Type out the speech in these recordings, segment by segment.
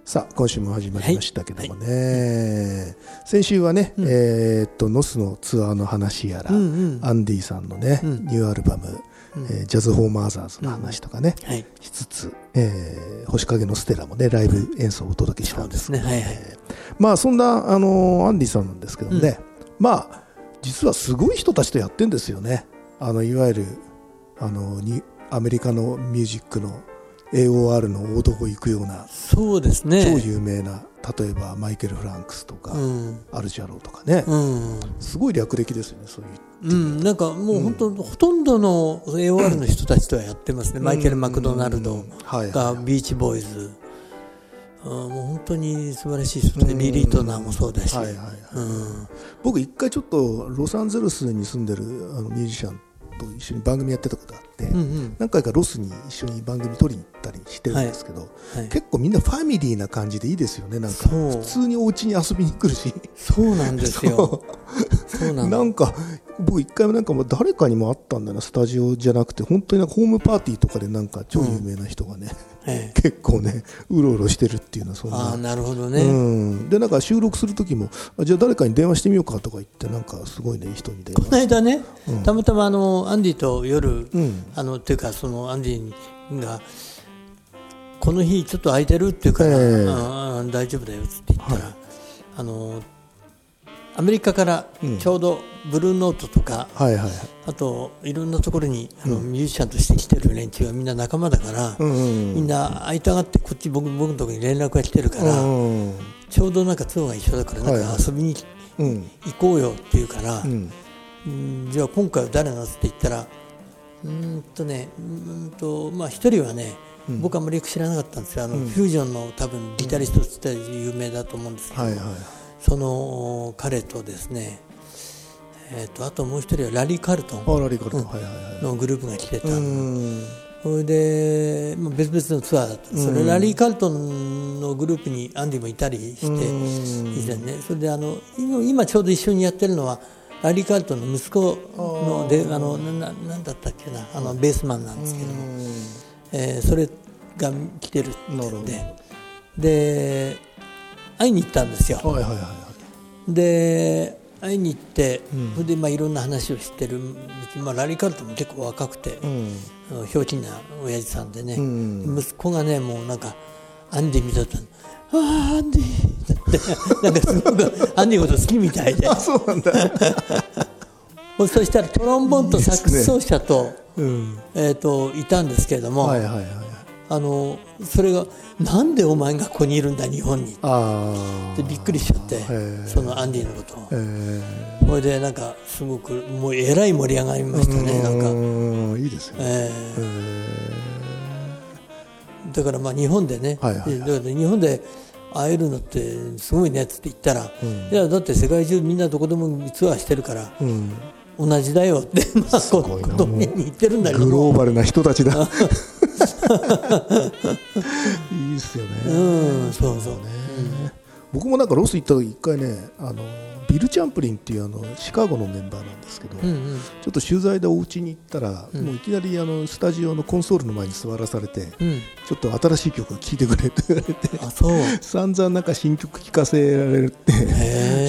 さあ今週も始まりましたけどもね、先週はね、ノスのツアーの話やら、アンディさんのね、ニューアルバム、ジャズ・フォー・マーザーズの話とかね、しつつ、星影のステラもねライブ演奏をお届けしたんですけど、まあそんなアンディさんなんですけどね、まあ実はすごい人たちとやってんですよね。いわゆるアメリカのミュージックのAOR の大道行くような、 そうですね、 超有名な、例えばマイケル・フランクスとか、アルジャローとかね、すごい略歴ですよね、そういう、なんかもう本当、ほとんどの AOR の人たちとはやってますね。マイケル・マクドナルドがビーチボーイズ、もう本当に素晴らしい人で、リリー・トナーもそうだし、 僕一回ちょっとロサンゼルスに住んでるミュージシャンと一緒に番組やってたことがあって、何回かロスに一緒に番組撮りに行ったりしてるんですけど、結構みんなファミリーな感じでいいですよね。なんか普通にお家に遊びに来るし、 そうなんですよ。 なんか僕一回もなんかもう誰かにもあったんだな、スタジオじゃなくて本当になんかホームパーティーとかでなんか超有名な人がね、結構ねうろうろしてるっていうのはそんな。 なるほどね。 でなんか収録する時もじゃあ誰かに電話してみようかとか言って、なんかすごいねいい人に電話して、 この間ね、たまたまアンディと夜、っていうかそのアンディがこの日ちょっと空いてるっていうから、大丈夫だよって言ったら、アメリカからちょうどブルーノートとか、あといろんなところにミュージシャンとして来てる連中はみんな仲間だから、みんな会いたがってこっち僕のところに連絡が来てるから、ちょうどなんかツアーが一緒だからなんか遊びに行こうよって言うから、じゃあ今回は誰なのって言ったら、まあ一人はね、僕はあんまりよく知らなかったんですよ。フュージョンの多分ギタリストとして有名だと思うんですけど、その彼とですね、あともう一人はラリー・カルトンのグループが来てた。それで、別々のツアーだった。それラリー・カルトンのグループにアンディもいたりして以前ね。それで今ちょうど一緒にやってるのはラリー・カルトンの息子のでなんだったっけな、ベースマンなんですけども、それが来てるって言ってで会いに行ったんですよ。で会いに行って、それでいろんな話をしてる。ラリー・カルトンも結構若くて、ひょうきんな親父さんでね、息子がねもうなんかアンディ見とったの、アンディってなんかすごくアンディのこと好きみたいでそうなんだそしたらトロンボーンとサックス奏者といたんですけれども、それがなんでお前がここにいるんだ日本にってびっくりしちゃって、そのアンディのことを、それでなんかすごくもうえらい盛り上がりましたね。なんかいいですよね。 だから日本でね、だから日本で会えるのってすごいねって言ったら、いやだって世界中みんなどこでもツアーしてるから、同じだよってことに言ってるんだけど、 グローバルな人たちだいいですよね。 そうそうね。 僕もなんかロス行った時一回ね、ビル・チャンプリンっていうシカゴのメンバーなんですけど、ちょっと取材でお家に行ったら、もういきなりスタジオのコンソールの前に座らされて、ちょっと新しい曲を聴いてくれって言われて、散々なんか新曲聴かせられるって、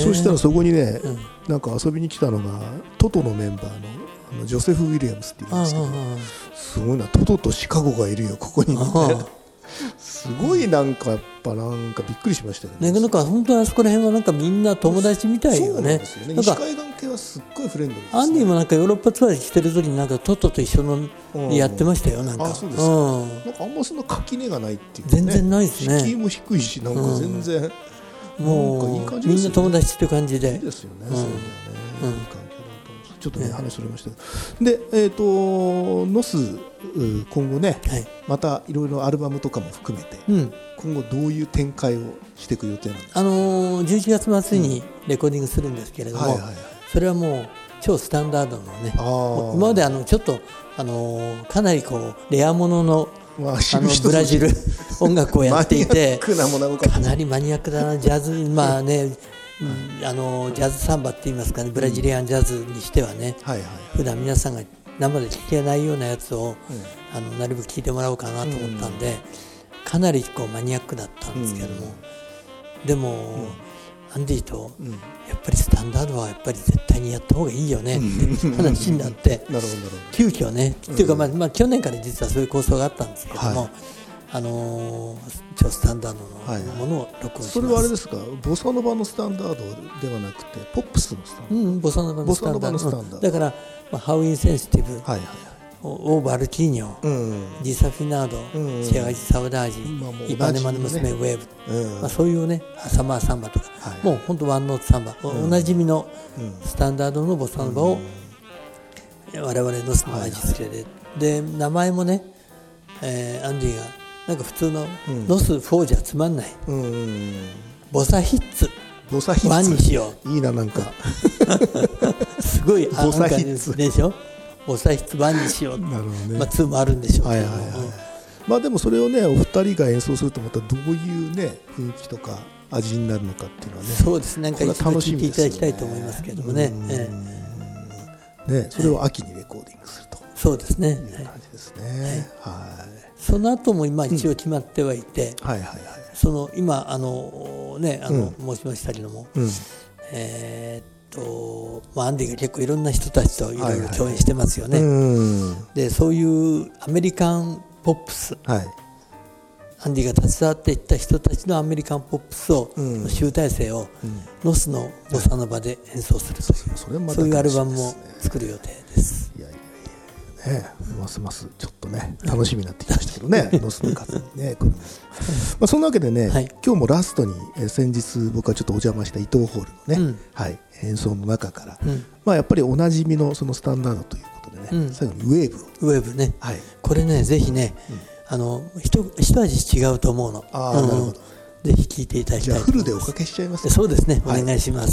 そしたらそこにね、なんか遊びに来たのがトトのメンバーのジョセフ・ウィリアムスっていうんですけど、すごいな、トトとシカゴがいるよここにすごいなんかやっぱなんかびっくりしましたよね。 なんか本当にあそこら辺はなんかみんな友達みたいよね。 西海岸系はすっごいフレンドリーですね。 アンディもなんかヨーロッパツアーしてる時になんかトトと一緒のやってましたよ。なんかそうですか。なんかあんまそんな垣根がないっていうね。 全然ないですね。 敷居も低いし、なんか全然もうみんな友達って感じでいいですよね。そういうのはね、いい環境だと思う。ちょっとね話それましたけど、でノス今後ね、またいろいろアルバムとかも含めて、今後どういう展開をしていく予定なんですか。 11月末にレコーディングするんですけれども、それはもう超スタンダードのね、今までちょっとかなりこうレアもののブラジル音楽をやっていて、かなりマニアックだな、ジャズ、ジャズサンバって言いますかね、ブラジリアンジャズにしてはね、普段皆さんが生で聴けないようなやつを、なるべく聴いてもらおうかなと思ったんで、 かなりこうマニアックだったんですけども、でも、アンディとやっぱりスタンダードはやっぱり絶対にやった方がいいよねって話になって急遽ね、っていうか、まあ去年から実はそういう構想があったんですけども、超スタンダードのものを録音します。 それはあれですか、ボサノバのスタンダードではなくてポップスのスタンダード。 ボサノバのスタンダード、だから、ハウインセンシティブ、オーバルティーニョ、ディサフィナード、シェガジサウダージ、イパネマの娘ウェーブ、そういうね、サマーサンバとか、もう本当ワンノートサンバ、おなじみのスタンダードのボサノバを我々のその味付けで、で名前もね、アンディがなんか普通のノス4じゃつまんない、ボサヒッツワンにしよう。いいな、なんかすごいボサヒッツでしょ。ボサヒッツワンにしよう。なるほどね。2もあるんでしょうけど、 まあでもそれをね、お二人が演奏するとまたどういうね雰囲気とか味になるのかっていうのはね、 そうですね、なんか一度聴いていただきたいと思いますけどもね。 それを秋にレコーディングすると。 そうですね。 いう感じですね。 その後も今一応決まってはいて、その今ね申しましたけども、アンディが結構いろんな人たちといろいろ共演してますよね。でそういうアメリカンポップス、アンディが携わっていった人たちのアメリカンポップスを、集大成をノスのボサノバで演奏するという、そういうアルバムも作る予定です。 ますますちょっとね楽しみになってきましたけどねノスの数にねこれもそんなわけでね、今日もラストに先日僕はちょっとお邪魔した伊藤ホールのね、演奏の中から、やっぱりおなじみのそのスタンダードということでね、最後にウェーブね、これねぜひね、一味違うと思うの。 なるほど。 ぜひ聴いていただきたいと思います。 じゃあフルでおかけしちゃいます。 そうですね、お願いします。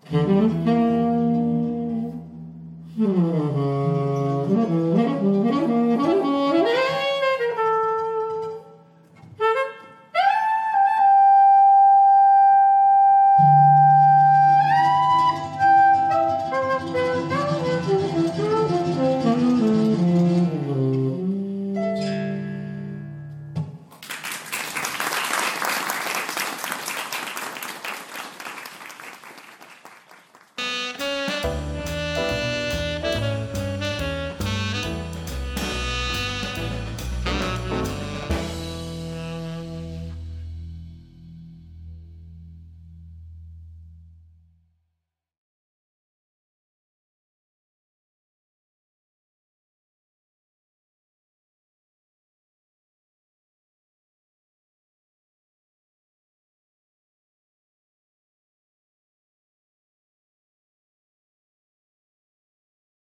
す。